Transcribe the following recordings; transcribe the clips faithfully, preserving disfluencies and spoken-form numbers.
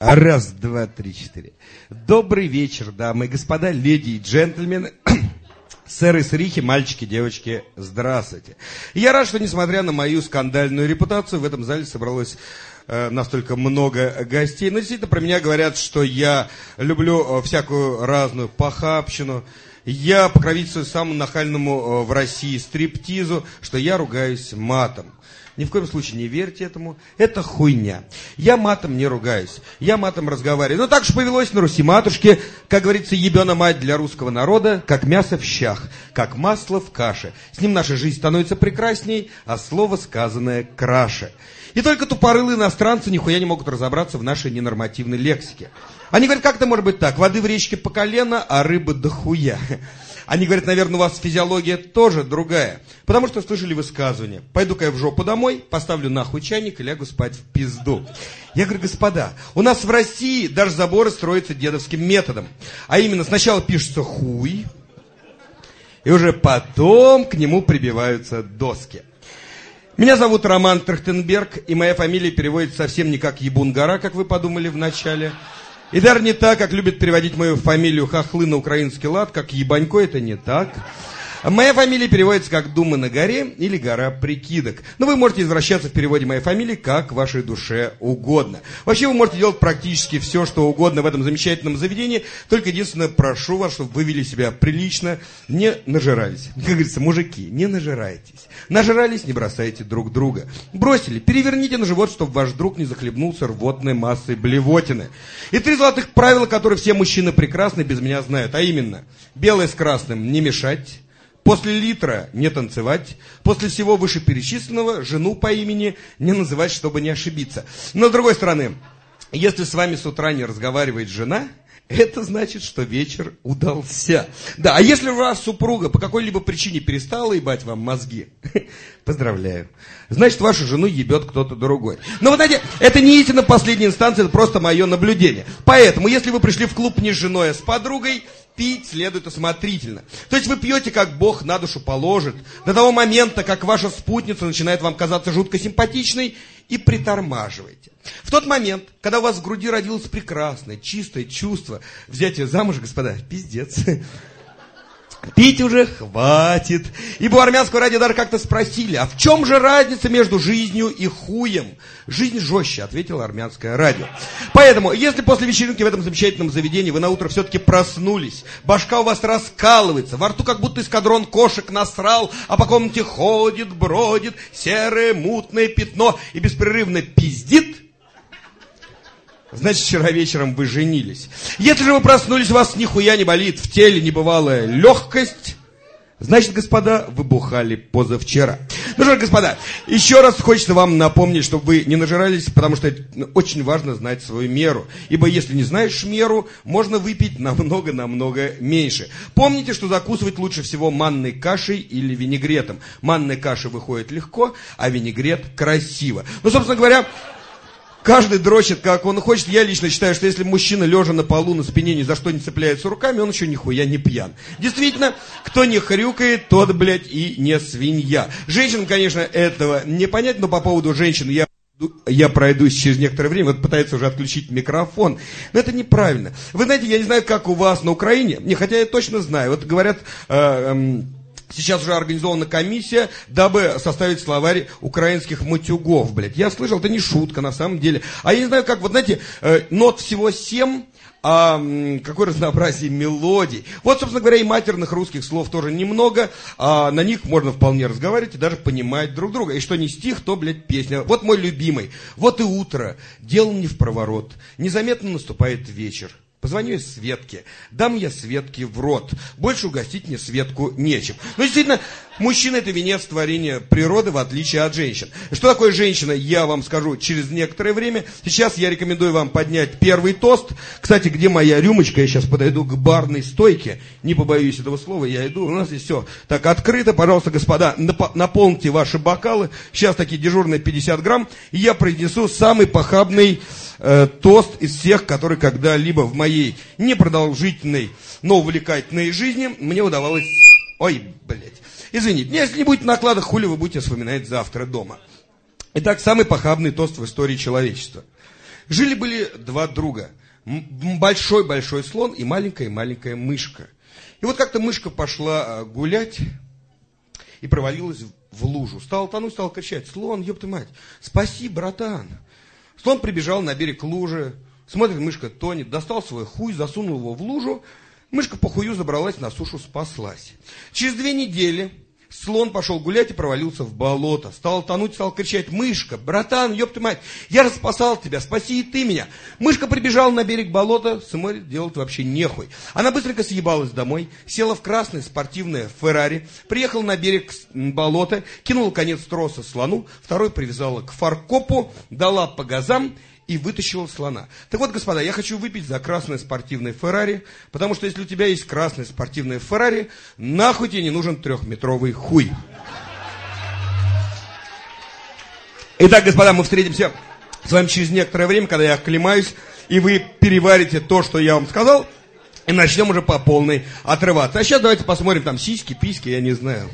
Раз, два, три, четыре. Добрый вечер, дамы и господа, леди и джентльмены, сэры и сырихи, мальчики, девочки, здравствуйте. Я рад, что, несмотря на мою скандальную репутацию, в этом зале собралось э, настолько много гостей. Но действительно про меня говорят, что я люблю всякую разную похабщину. Я покровительствую самому нахальному в России стриптизу, что я ругаюсь матом. Ни в коем случае не верьте этому. Это хуйня. Я матом не ругаюсь. Я матом разговариваю. Но так уж повелось на Руси матушке, как говорится, ебена мать для русского народа, как мясо в щах, как масло в каше. С ним наша жизнь становится прекрасней, а слово сказанное краше. И только тупорылые иностранцы нихуя не могут разобраться в нашей ненормативной лексике. Они говорят, как это может быть так? Воды в речке по колено, а рыбы дохуя. Они говорят, наверное, у вас физиология тоже другая. Потому что слышали высказывание: пойду-ка я в жопу домой, поставлю нахуй чайник и лягу спать в пизду. Я говорю, господа, у нас в России даже заборы строятся дедовским методом. А именно, сначала пишется хуй, и уже потом к нему прибиваются доски. Меня зовут Роман Трахтенберг, и моя фамилия переводится совсем не как Ебун-гора, как вы подумали вначале. И даже не так, как любят переводить мою фамилию хохлы на украинский лад, как Ебанько, это не так. Моя фамилия переводится как «Думы на горе» или «Гора прикидок». Но вы можете извращаться в переводе моей фамилии как вашей душе угодно. Вообще вы можете делать практически все, что угодно в этом замечательном заведении. Только единственное, прошу вас, чтобы вы вели себя прилично, не нажирались. Как говорится, мужики, не нажирайтесь. Нажирались, не бросайте друг друга. Бросили, переверните на живот, чтобы ваш друг не захлебнулся рвотной массой блевотины. И три золотых правила, которые все мужчины прекрасны без меня знают. А именно, белое с красным не мешать. После литра не танцевать, после всего вышеперечисленного жену по имени не называть, чтобы не ошибиться. Но с другой стороны, если с вами с утра не разговаривает жена, это значит, что вечер удался. Да, а если у вас супруга по какой-либо причине перестала ебать вам мозги, поздравляю. Значит, вашу жену ебет кто-то другой. Но вы знаете, это не истина последней инстанции, это просто мое наблюдение. Поэтому, если вы пришли в клуб не с женой, а с подругой, пить следует осмотрительно. То есть вы пьете, как Бог на душу положит, до того момента, как ваша спутница начинает вам казаться жутко симпатичной, и притормаживаете. В тот момент, когда у вас в груди родилось прекрасное, чистое чувство взять ее замуж, господа, пиздец. Пить уже хватит. Ибо у армянского радио даже как-то спросили, а в чем же разница между жизнью и хуем? Жизнь жестче, ответило армянское радио. Поэтому, если после вечеринки в этом замечательном заведении вы на утро все-таки проснулись, башка у вас раскалывается, во рту как будто эскадрон кошек насрал, а по комнате ходит, бродит серое мутное пятно и беспрерывно пиздит, значит, вчера вечером вы женились. Если же вы проснулись, у вас нихуя не болит, в теле небывалая легкость, значит, господа, вы бухали позавчера. Ну что ж, господа, еще раз хочется вам напомнить, чтобы вы не нажирались, потому что очень важно знать свою меру. Ибо если не знаешь меру, можно выпить намного-намного меньше. Помните, что закусывать лучше всего манной кашей или винегретом. Манная каша выходит легко, а винегрет красиво. Ну, собственно говоря, каждый дрочит, как он хочет. Я лично считаю, что если мужчина, лежа на полу, на спине, ни за что не цепляется руками, он еще нихуя не пьян. Действительно, кто не хрюкает, тот, блядь, и не свинья. Женщинам, конечно, этого не понять, но по поводу женщин я, я пройдусь через некоторое время. Вот пытается уже отключить микрофон. Но это неправильно. Вы знаете, я не знаю, как у вас на Украине, не, хотя я точно знаю. Вот говорят... Э, э, Сейчас уже организована комиссия, дабы составить словарь украинских матюгов, блядь. Я слышал, это не шутка на самом деле. А я не знаю, как, вот знаете, э, нот всего семь, а м, какое разнообразие мелодий. Вот, собственно говоря, и матерных русских слов тоже немного, а на них можно вполне разговаривать и даже понимать друг друга. И что не стих, то, блядь, песня. Вот мой любимый. Вот и утро, дело не в проворот, незаметно наступает вечер. Позвоню я Светке, дам я Светке в рот. Больше угостить мне Светку нечем. Но действительно, мужчина — это венец творения природы, в отличие от женщин. Что такое женщина, я вам скажу через некоторое время. Сейчас я рекомендую вам поднять первый тост. Кстати, где моя рюмочка? Я сейчас подойду к барной стойке. Не побоюсь этого слова, я иду. У нас здесь все так открыто. Пожалуйста, господа, наполните ваши бокалы. Сейчас такие дежурные пятьдесят грамм. И я произнесу самый похабный э, тост из всех, который когда-либо в моей непродолжительной, но увлекательной жизни мне удавалось... Ой, блядь. Извините, если не будет наклада, хули вы будете вспоминать завтра дома. Итак, самый похабный тост в истории человечества. Жили-были два друга. Большой-большой слон и маленькая-маленькая мышка. И вот как-то мышка пошла гулять и провалилась в лужу. Стала тонуть, стала кричать: слон, ёпта мать, спаси, братан. Слон прибежал на берег лужи, смотрит, мышка тонет, достал свой хуй, засунул его в лужу. Мышка по хую забралась на сушу, спаслась. Через две недели слон пошел гулять и провалился в болото. Стал тонуть, стал кричать: мышка, братан, ёпта мать, я же спасал тебя, спаси и ты меня. Мышка прибежала на берег болота, смотрит, делать вообще нехуй. Она быстренько съебалась домой, села в красное спортивное Феррари, приехала на берег болота, кинула конец троса слону, второй привязала к фаркопу, дала по газам и вытащила слона. Так вот, господа, я хочу выпить за красное спортивное Феррари, потому что если у тебя есть красное спортивное Феррари, нахуй тебе не нужен трехметровый хуй. Итак, господа, мы встретимся с вами через некоторое время, когда я оклемаюсь, и вы переварите то, что я вам сказал, и начнем уже по полной отрываться. А сейчас давайте посмотрим там сиськи, письки, я не знаю.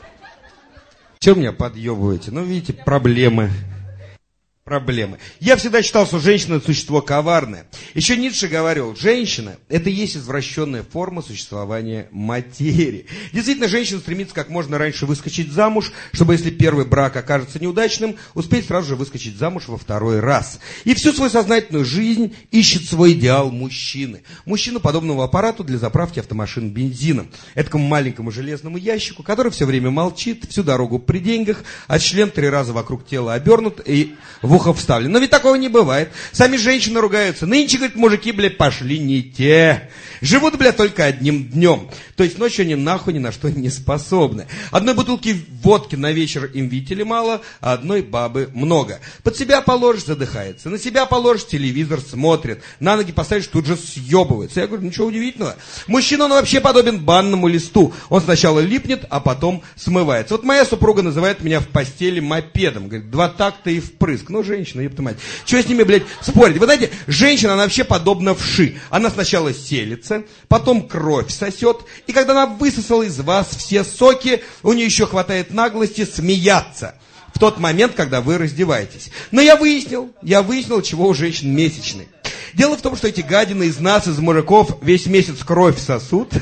Чего меня подъебываете? Ну, видите, проблемы. Проблемы. Я всегда считал, что женщина – это существо коварное. Еще Ницше говорил, женщина – это и есть извращенная форма существования материи. Действительно, женщина стремится как можно раньше выскочить замуж, чтобы, если первый брак окажется неудачным, успеть сразу же выскочить замуж во второй раз. И всю свою сознательную жизнь ищет свой идеал мужчины. Мужчину, подобного аппарату для заправки автомашин бензином. Этакому маленькому железному ящику, который все время молчит, всю дорогу при деньгах, а член три раза вокруг тела обернут и в ухо вставлен. Но ведь такого не бывает. Сами женщины ругаются. Нынче, говорят, мужики, блядь, пошли не те. Живут, блядь, только одним днем. То есть ночью они нахуй ни на что не способны. Одной бутылки водки на вечер им видели мало, а одной бабы много. Под себя положишь, задыхается. На себя положишь, телевизор смотрит. На ноги поставишь, тут же съебывается. Я говорю, ничего удивительного. Мужчина, он вообще подобен банному листу. Он сначала липнет, а потом смывается. Вот моя супруга называет меня в постели мопедом. Говорит, два такта и впрыск. Ну, женщина, ёпта мать. Чего с ними, блядь, спорить? Вы знаете, женщина, она вообще подобна вши. Она сначала селится, потом кровь сосет, и когда она высосала из вас все соки, у нее еще хватает наглости смеяться в тот момент, когда вы раздеваетесь. Но я выяснил, я выяснил, чего у женщин месячные. Дело в том, что эти гадины из нас, из мужиков, весь месяц кровь сосут,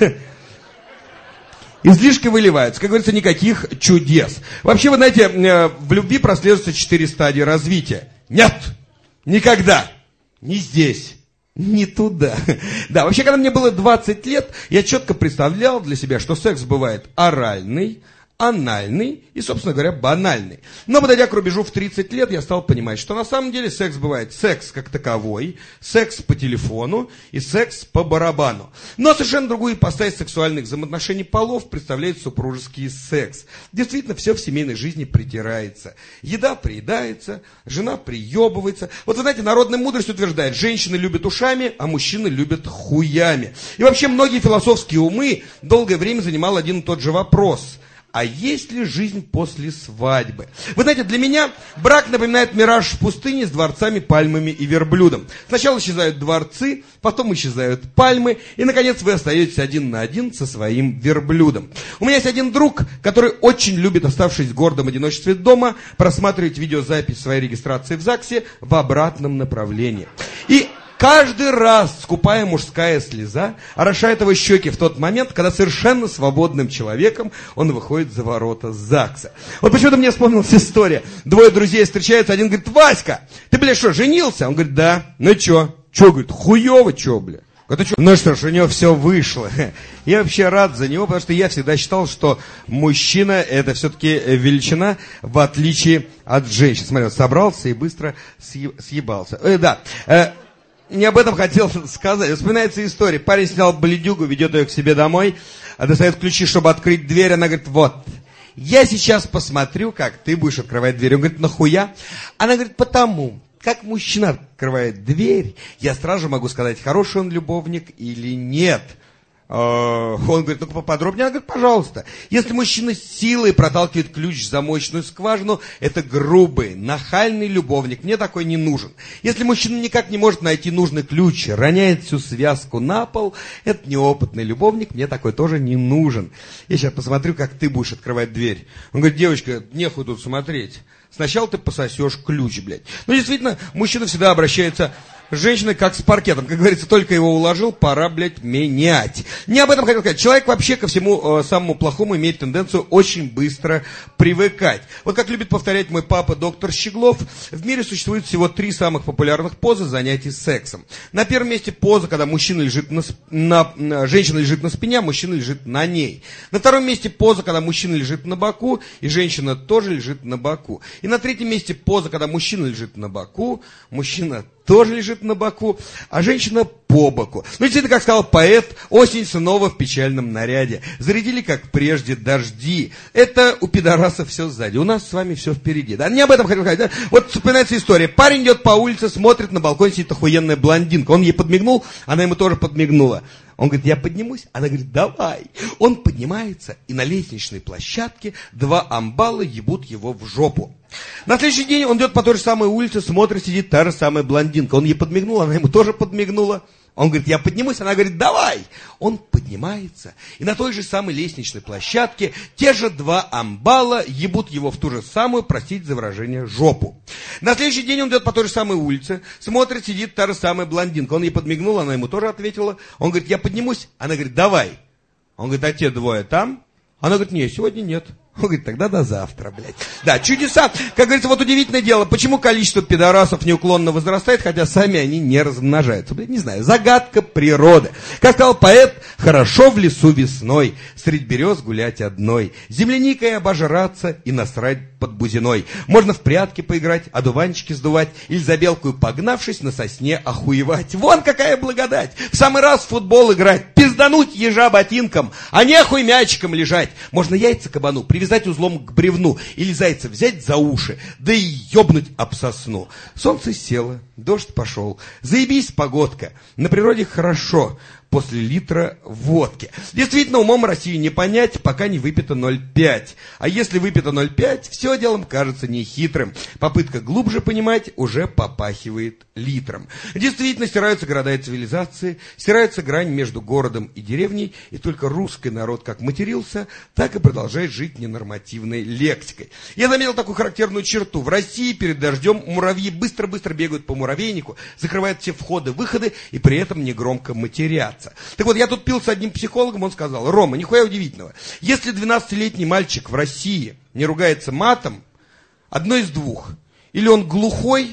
излишки выливаются. Как говорится, никаких чудес. Вообще, вы знаете, в любви прослеживаются четыре стадии развития. Нет, никогда, не здесь, не туда. Да, вообще, когда мне было двадцать лет, я четко представлял для себя, что секс бывает оральный, анальный и, собственно говоря, банальный. Но, подойдя к рубежу в тридцать лет, я стал понимать, что на самом деле секс бывает секс как таковой, секс по телефону и секс по барабану. Но совершенно другую ипостась сексуальных взаимоотношений полов представляет супружеский секс. Действительно, все в семейной жизни притирается. Еда приедается, жена приебывается. Вот вы знаете, народная мудрость утверждает, женщины любят ушами, а мужчины любят хуями. И вообще многие философские умы долгое время занимал один и тот же вопрос – а есть ли жизнь после свадьбы? Вы знаете, для меня брак напоминает мираж в пустыне с дворцами, пальмами и верблюдом. Сначала исчезают дворцы, потом исчезают пальмы, и, наконец, вы остаетесь один на один со своим верблюдом. У меня есть один друг, который очень любит, оставшись в гордом одиночестве дома, просматривать видеозапись своей регистрации в ЗАГСе в обратном направлении. И каждый раз скупая мужская слеза орошает его щеки в тот момент, когда совершенно свободным человеком он выходит за ворота ЗАГСа. Вот почему-то мне вспомнилась история. Двое друзей встречаются, один говорит, Васька, ты, бля, что, женился? Он говорит, да. Ну чё? Чё, говорит, хуёво, чё, бля? Это что? Ну что ж, у него все вышло. Я вообще рад за него, потому что я всегда считал, что мужчина это все-таки величина, в отличие от женщин. Смотри, он собрался и быстро съебался. Э, да. Э, Не об этом хотел сказать. Вспоминается история. Парень снял бледюгу, ведет ее к себе домой, достает ключи, чтобы открыть дверь. Она говорит, вот, я сейчас посмотрю, как ты будешь открывать дверь. Он говорит, нахуя? Она говорит, потому, как мужчина открывает дверь, я сразу же могу сказать, хороший он любовник или нет. Он говорит, ну-ка поподробнее. Она говорит, пожалуйста. Если мужчина силой проталкивает ключ в замочную скважину, это грубый, нахальный любовник. Мне такой не нужен. Если мужчина никак не может найти нужный ключ, роняет всю связку на пол, это неопытный любовник. Мне такой тоже не нужен. Я сейчас посмотрю, как ты будешь открывать дверь. Он говорит, девочка, нехуй тут смотреть. Сначала ты пососешь ключ, блядь. Ну, действительно, мужчина всегда обращается с женщиной как с паркетом. Как говорится, только его уложил, пора, блядь, менять. Не об этом хотел сказать. Человек вообще ко всему э, самому плохому имеет тенденцию очень быстро привыкать. Вот как любит повторять мой папа, доктор Щеглов, в мире существует всего три самых популярных позы занятий сексом. На первом месте поза, когда мужчина лежит на, на, на женщина лежит на спине, а мужчина лежит на ней. На втором месте поза, когда мужчина лежит на боку, и женщина тоже лежит на боку. И на третьем месте поза, когда мужчина лежит на боку, мужчина тоже лежит на боку, а женщина по боку. Ну, действительно, как сказал поэт, осень снова в печальном наряде. Зарядили, как прежде, дожди. Это у пидорасов все сзади. У нас с вами все впереди. Да? Не об этом хотел сказать. Да? Вот вспоминается история. Парень идет по улице, смотрит, на балконе сидит охуенная блондинка. Он ей подмигнул, она ему тоже подмигнула. Он говорит, я поднимусь? Она говорит, давай. Он поднимается, и на лестничной площадке два амбала ебут его в жопу. На следующий день он идет по той же самой улице, смотрит, сидит та же самая блондинка. Он ей подмигнул, она ему тоже подмигнула. Он говорит, я поднимусь, она говорит, давай. Он поднимается, и на той же самой лестничной площадке те же два амбала ебут его в ту же самую, простите за выражение, жопу. На следующий день он идет по той же самой улице, смотрит, сидит та же самая блондинка. Он ей подмигнул, она ему тоже ответила. Он говорит, я поднимусь, она говорит, давай. Он говорит, а те двое там? Она говорит, нет, сегодня нет. Он говорит, тогда до завтра, блядь. Да, чудеса. Как говорится, вот удивительное дело, почему количество пидорасов неуклонно возрастает, хотя сами они не размножаются. Блядь, не знаю, загадка природы. Как сказал поэт, хорошо в лесу весной, средь берез гулять одной, земляникой обожраться и насрать под бузиной. Можно в прятки поиграть, одуванчики сдувать, или за белкою погнавшись на сосне охуевать. Вон какая благодать! В самый раз в футбол играть, пиздануть ежа ботинком, а нехуй мячиком лежать. Можно яйца кабану привязать узлом к бревну, или зайца взять за уши, да и ёбнуть об сосну. Солнце село, дождь пошел, заебись погодка, на природе хорошо, после литра водки. Действительно, умом России не понять, пока не выпито ноль целых пять. А если выпито ноль целых пять, все делом кажется нехитрым. Попытка глубже понимать уже попахивает литром. Действительно, стираются города и цивилизации, стирается грань между городом и деревней, и только русский народ как матерился, так и продолжает жить ненормативной лексикой. Я заметил такую характерную черту. В России перед дождем муравьи быстро-быстро бегают по муравейнику, закрывают все входы-выходы и при этом негромко матерят. Так вот, я тут пил с одним психологом, он сказал, Рома, нихуя удивительного. Если двенадцатилетний мальчик в России не ругается матом, одно из двух. Или он глухой,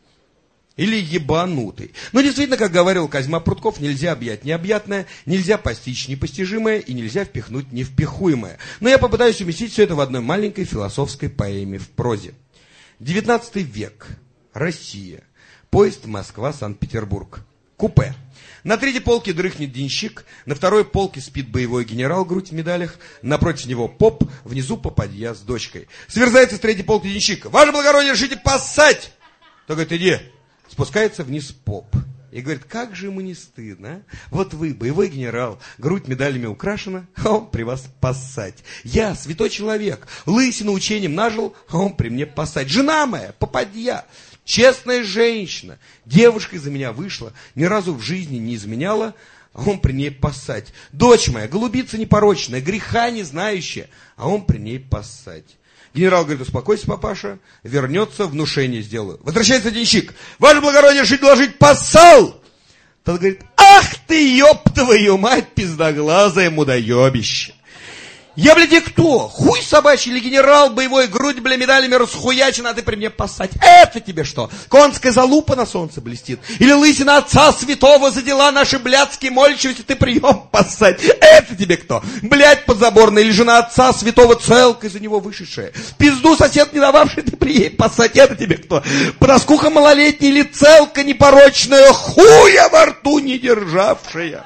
или ебанутый. Но действительно, как говорил Козьма Прутков, нельзя объять необъятное, нельзя постичь непостижимое и нельзя впихнуть невпихуемое. Но я попытаюсь уместить все это в одной маленькой философской поэме в прозе. девятнадцатый век. Россия. Поезд Москва-Санкт-Петербург. Купе. На третьей полке дрыхнет денщик, на второй полке спит боевой генерал, грудь в медалях, напротив него поп, внизу попадья с дочкой. Сверзается с третьей полки денщик. Ваше благородие, решите поссать! То говорит, иди. Спускается вниз поп. И говорит, как же ему не стыдно, а? Вот вы, боевой генерал, грудь медалями украшена, а он при вас поссать. Я, святой человек, лысину учением нажил, а он при мне поссать. Жена моя, попадья. Честная женщина, девушка из-за меня вышла, ни разу в жизни не изменяла, а он при ней поссать. Дочь моя, голубица непорочная, греха не знающая, а он при ней поссать. Генерал говорит, успокойся, папаша, вернется, внушение сделаю. Возвращается денщик, ваше благородие, решить доложить, поссал! Тот говорит, ах ты, ёб твою мать, пиздоглазое мудоебище. Я, блядь, и кто? Хуй собачий или генерал боевой, грудь, бля, медалями расхуячен, а ты при мне поссать. Это тебе что? Конская залупа на солнце блестит? Или лысина отца святого за дела наши блядские молящиеся, ты прием поссать? Это тебе кто? Блядь подзаборная или жена отца святого целкой за него вышедшая? Пизду сосед не дававший, ты при ей поссать? Это тебе кто? Подоскуха малолетняя или целка непорочная, хуя во рту не державшая?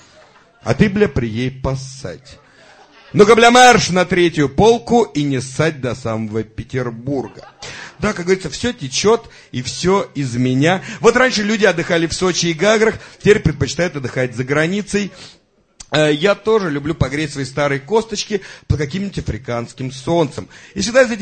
А ты, бля, при ей поссать. Ну-ка, бля, марш на третью полку и не ссать до самого Петербурга. Да, как говорится, все течет и все из меня. Вот раньше люди отдыхали в Сочи и Гаграх, теперь предпочитают отдыхать за границей. Я тоже люблю погреть свои старые косточки под каким-нибудь африканским солнцем. И всегда из этих